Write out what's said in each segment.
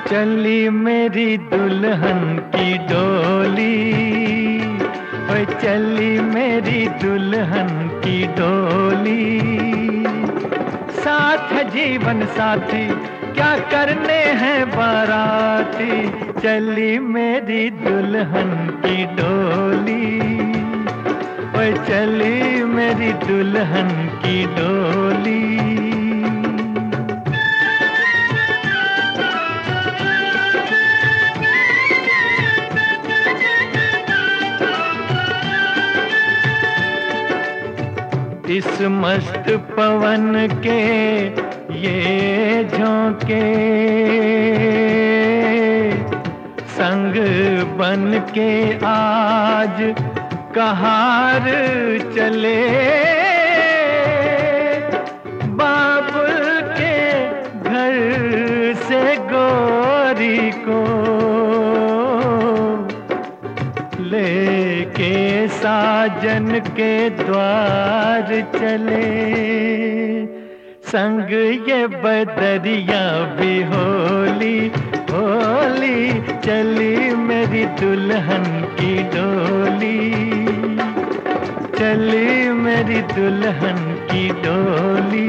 चली मेरी दुल्हन की डोली, ओए चली मेरी दुल्हन की डोली। साथ है जीवन साथी, क्या करने हैं बाराती, चली मेरी दुल्हन की डोली, ओए चली मेरी दुल्हन की डोली। इस मस्त पवन के ये झोंके, संग बन के आज कहार चले। बाबुल के घर से गोरी को लेके साजन के द्वार चले। संग ये बदरिया भी होली होली, चली मेरी दुल्हन की डोली, चली मेरी दुल्हन की डोली।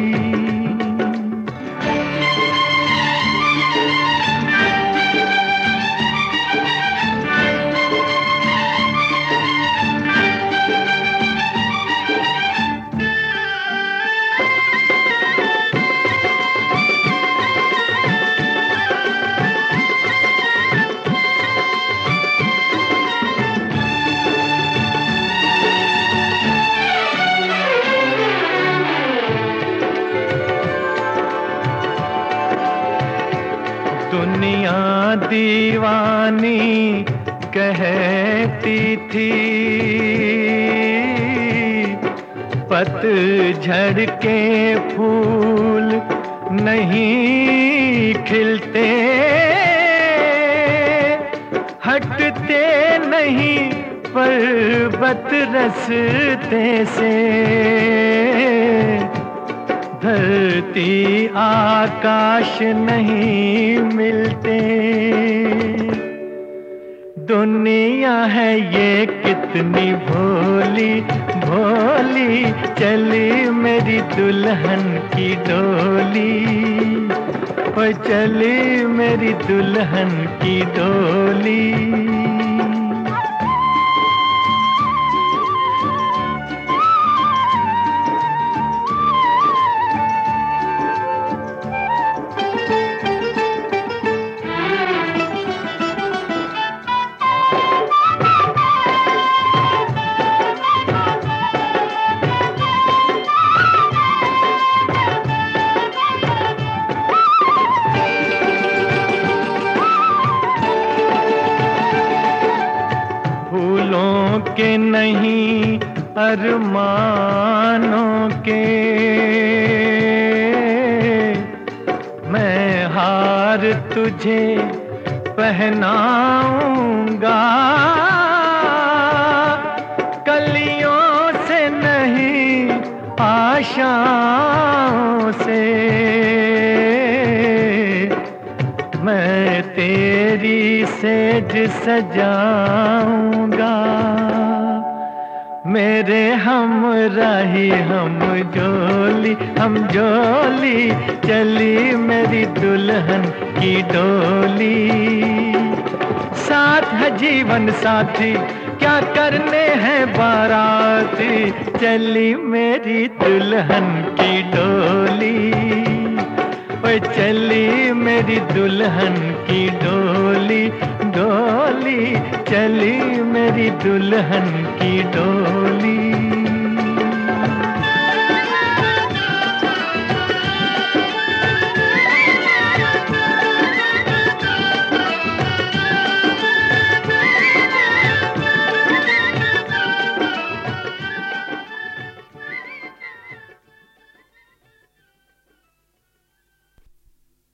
दुनिया दीवानी कहती थी, पतझड़ के फूल नहीं खिलते, हटते नहीं पर्वत रस्ते से, धरती आकाश नहीं मिलते। दुनिया है ये कितनी भोली भोली, चली मेरी दुल्हन की डोली, ओ चली मेरी दुल्हन की डोली। के नहीं अरमानों के, मैं हार तुझे पहनाऊंगा, कलियों से नहीं आशाओं से, मैं तेरी सेज सजाऊंगा। मेरे हमराही हम जोली, चली मेरी दुल्हन की डोली। साथ है जीवन साथी, क्या करने हैं बाराती, चली मेरी दुल्हन की डोली, ओए चली मेरी दुल्हन की डोली, डोली चली मेरी दुल्हन की डोली।